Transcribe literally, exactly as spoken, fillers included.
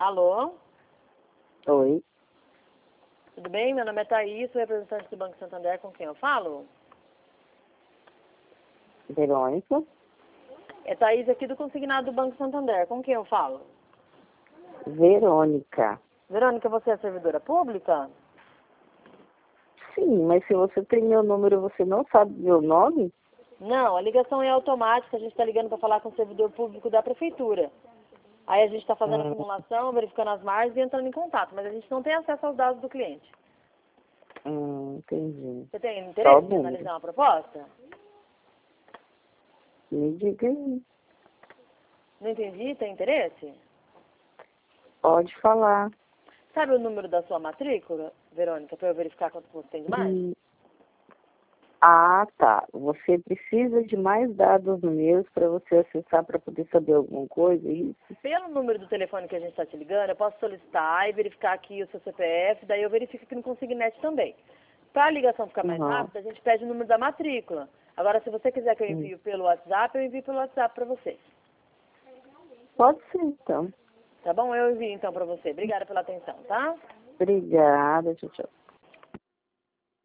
Alô? Oi, Tudo bem? Meu nome é Thaís, sou representante do Banco Santander, com quem eu falo? Verônica. É Thaís aqui do consignado do Banco Santander, com quem eu falo? Verônica. Verônica, você é servidora pública? Sim, mas se você tem meu número, você não sabe meu nome? Não, a ligação é automática, a gente está ligando para falar com o servidor público da prefeitura. Aí a gente está fazendo a Hum, simulação, verificando as margens e entrando em contato, mas a gente não tem acesso aos dados do cliente. hum, entendi. Você tem Só o interesse em número. analisar uma proposta? Me diga aí. Não entendi, tem interesse? Pode falar. Sabe o número da sua matrícula, Verônica, para eu verificar quanto você tem de margem? Hum, Ah, tá. Você precisa de mais dados meus para você acessar para poder saber alguma coisa? é Isso? Pelo número do telefone que a gente está te ligando, eu posso solicitar e verificar aqui o seu C P F, daí eu verifico aqui no Consignet também. Para a ligação ficar mais Uhum. rápida, a gente pede o número da matrícula. Agora, se você quiser que eu Hum. envie pelo WhatsApp, eu envio pelo WhatsApp para você. Pode ser, então. Tá bom? Eu envio então para você. Obrigada pela atenção, tá? Obrigada, tchau, tchau.